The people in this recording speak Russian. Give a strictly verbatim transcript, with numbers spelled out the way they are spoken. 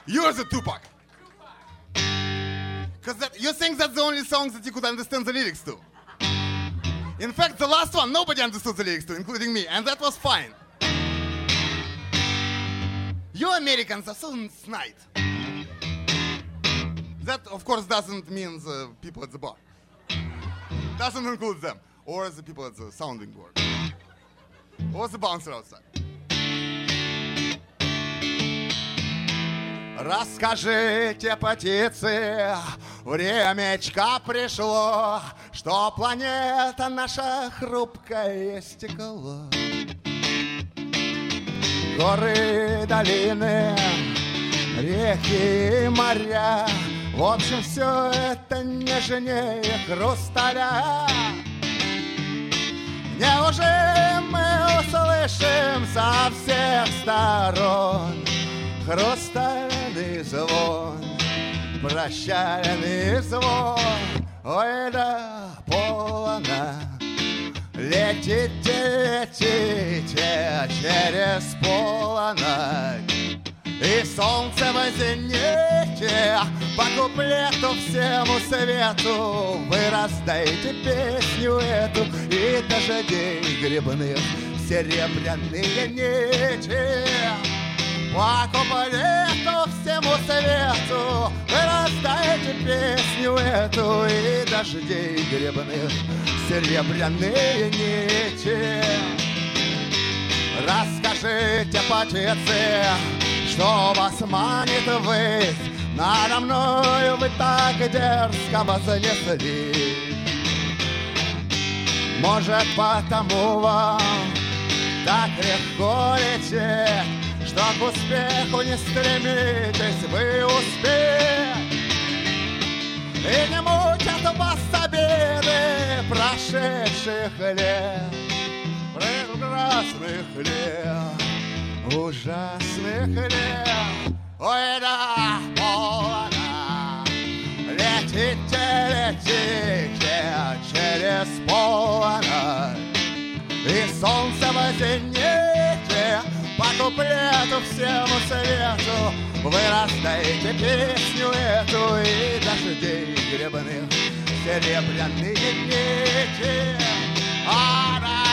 You're the Tupac. Because you think that's the only song that you could understand the lyrics to. In fact, the last one, nobody understood the lyrics to, including me, and that was fine. You Americans are so snide. That, of course, doesn't mean the people at the bar. Doesn't include them. Or the people at the sounding board. Or the bouncer outside. Расскажите, птицы, времечко пришло, что планета наша хрупкое стекло. Горы, долины, реки, моря, в общем, все это нежнее хрусталя. Неужели мы услышим со всех сторон хрустальный звон, прощальный звон? Ой, да полна, летите, летите через полночь. И солнце в зените, по куплету всему свету вы раздайте песню эту, и дождей грибных серебряные нити. По куплету всему свету вы раздайте песню эту, и дождей грибных серебряные нити. Расскажите, птицы, что вас манит ввысь, надо мною вы так дерзко вознесли. Может, потому вам так легко лететь, что к успеху не стремитесь вы успеть. И не мучат вас обиды прошедших лет, прекрасных лет, ужасных лет. Ой, да, полна, летите, летите через полночь. И солнце в зените, по куплету всему свету вы раздаете песню эту, и дождей гребных серебряные нити. А, да.